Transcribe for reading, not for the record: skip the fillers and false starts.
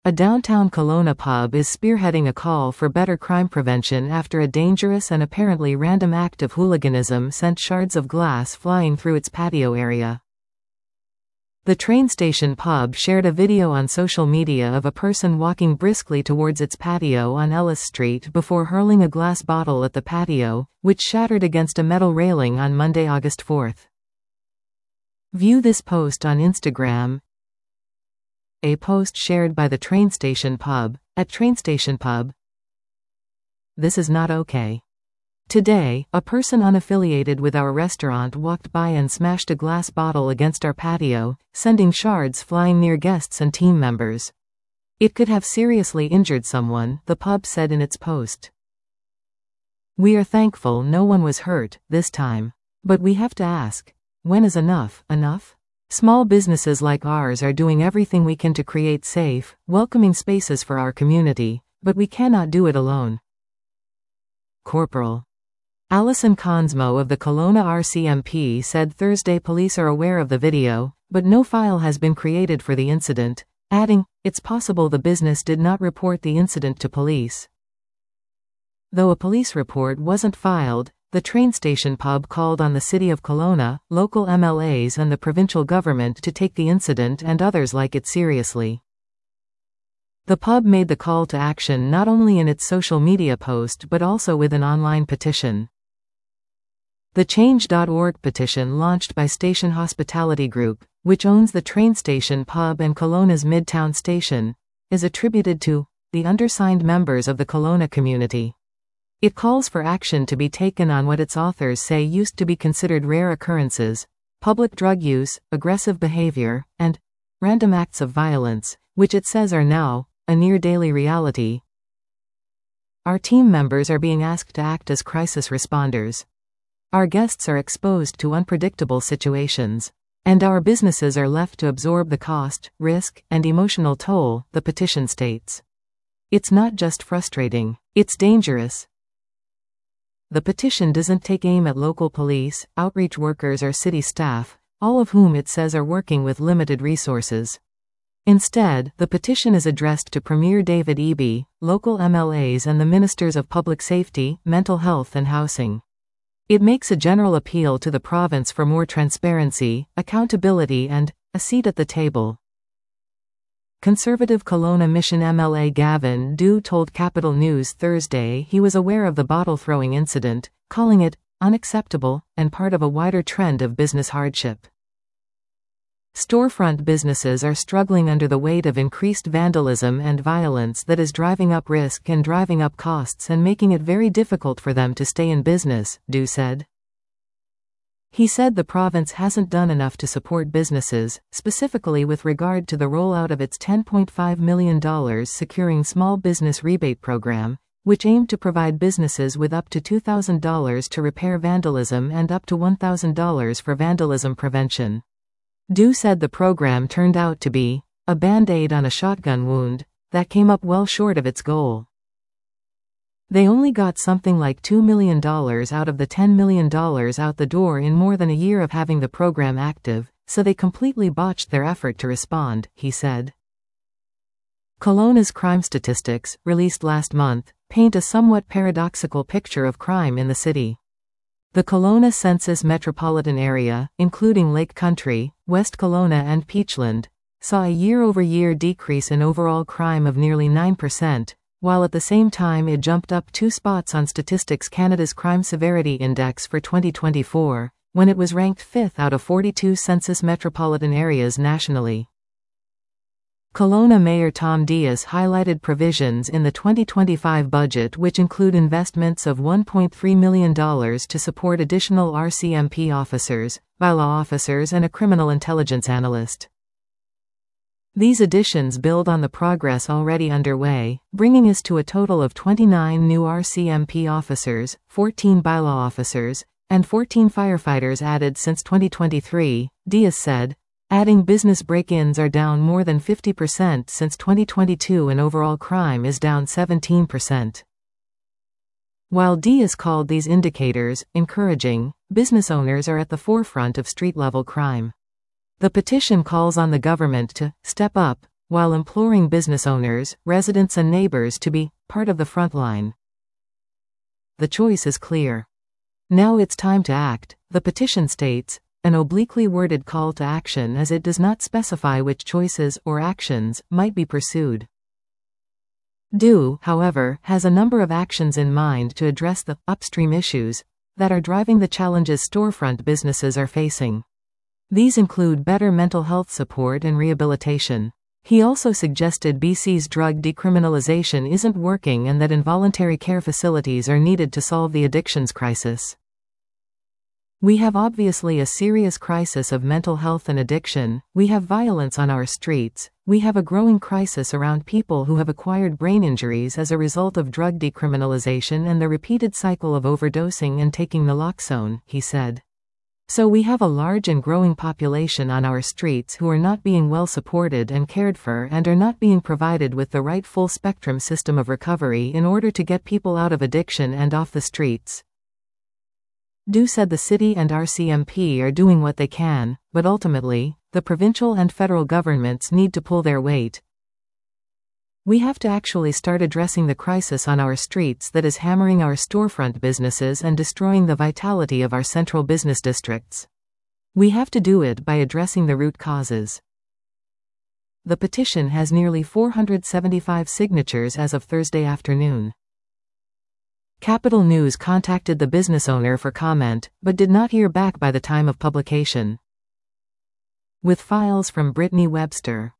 A downtown Kelowna pub is spearheading a call for better crime prevention after a dangerous and apparently random act of hooliganism sent shards of glass flying through its patio area. The train station pub shared a video on social media of a person walking briskly towards its patio on Ellis Street before hurling a glass bottle at the patio, which shattered against a metal railing on Monday, August 4. View this post on Instagram. A post shared by the train station pub, at Train Station Pub. This is not okay. Today, a person unaffiliated with our restaurant walked by and smashed a glass bottle against our patio, sending shards flying near guests and team members. It could have seriously injured someone, the pub said in its post. We are thankful no one was hurt this time. But we have to ask, when is enough enough? Small businesses like ours are doing everything we can to create safe, welcoming spaces for our community, but we cannot do it alone. Corporal Alison Consmo of the Kelowna RCMP said Thursday police are aware of the video, but no file has been created for the incident, adding, it's possible the business did not report the incident to police. Though a police report wasn't filed, the train station pub called on the City of Kelowna, local MLAs and the provincial government to take the incident and others like it seriously. The pub made the call to action not only in its social media post but also with an online petition. The Change.org petition launched by Station Hospitality Group, which owns the train station pub and Kelowna's Midtown Station, is attributed to the undersigned members of the Kelowna community. It calls for action to be taken on what its authors say used to be considered rare occurrences: public drug use, aggressive behavior, and random acts of violence, which it says are now a near-daily reality. Our team members are being asked to act as crisis responders. Our guests are exposed to unpredictable situations. And our businesses are left to absorb the cost, risk, and emotional toll, the petition states. It's not just frustrating, it's dangerous. The petition doesn't take aim at local police, outreach workers or city staff, all of whom it says are working with limited resources. Instead, the petition is addressed to Premier David Eby, local MLAs and the Ministers of Public Safety, Mental Health and Housing. It makes a general appeal to the province for more transparency, accountability and a seat at the table. Conservative Kelowna Mission MLA Gavin Dew told Capital News Thursday he was aware of the bottle-throwing incident, calling it unacceptable and part of a wider trend of business hardship. Storefront businesses are struggling under the weight of increased vandalism and violence that is driving up risk and driving up costs and making it very difficult for them to stay in business, Dew said. He said the province hasn't done enough to support businesses, specifically with regard to the rollout of its $10.5 million Securing Small Business Rebate Program, which aimed to provide businesses with up to $2,000 to repair vandalism and up to $1,000 for vandalism prevention. Dew said the program turned out to be a band-aid on a shotgun wound that came up well short of its goal. They only got something like $2 million out of the $10 million out the door in more than a year of having the program active, so they completely botched their effort to respond, he said. Kelowna's crime statistics, released last month, paint a somewhat paradoxical picture of crime in the city. The Kelowna Census Metropolitan Area, including Lake Country, West Kelowna and Peachland, saw a year-over-year decrease in overall crime of nearly 9%, while at the same time it jumped up 2 spots on Statistics Canada's Crime Severity Index for 2024, when it was ranked 5th out of 42 census metropolitan areas nationally. Kelowna Mayor Tom Dias highlighted provisions in the 2025 budget which include investments of $1.3 million to support additional RCMP officers, bylaw officers and a criminal intelligence analyst. These additions build on the progress already underway, bringing us to a total of 29 new RCMP officers, 14 bylaw officers, and 14 firefighters added since 2023, Dias said, adding business break-ins are down more than 50% since 2022 and overall crime is down 17%. While Dias called these indicators encouraging, business owners are at the forefront of street-level crime. The petition calls on the government to step up, while imploring business owners, residents and neighbors to be part of the front line. The choice is clear. Now it's time to act, the petition states, an obliquely worded call to action as it does not specify which choices or actions might be pursued. DO, however, has a number of actions in mind to address the upstream issues that are driving the challenges storefront businesses are facing. These include better mental health support and rehabilitation. He also suggested BC's drug decriminalization isn't working and that involuntary care facilities are needed to solve the addictions crisis. We have obviously a serious crisis of mental health and addiction, we have violence on our streets, we have a growing crisis around people who have acquired brain injuries as a result of drug decriminalization and the repeated cycle of overdosing and taking naloxone, he said. So we have a large and growing population on our streets who are not being well supported and cared for and are not being provided with the right full-spectrum system of recovery in order to get people out of addiction and off the streets. DO said the city and RCMP are doing what they can, but ultimately, the provincial and federal governments need to pull their weight. We have to actually start addressing the crisis on our streets that is hammering our storefront businesses and destroying the vitality of our central business districts. We have to do it by addressing the root causes. The petition has nearly 475 signatures as of Thursday afternoon. Capital News contacted the business owner for comment, but did not hear back by the time of publication. With files from Brittany Webster.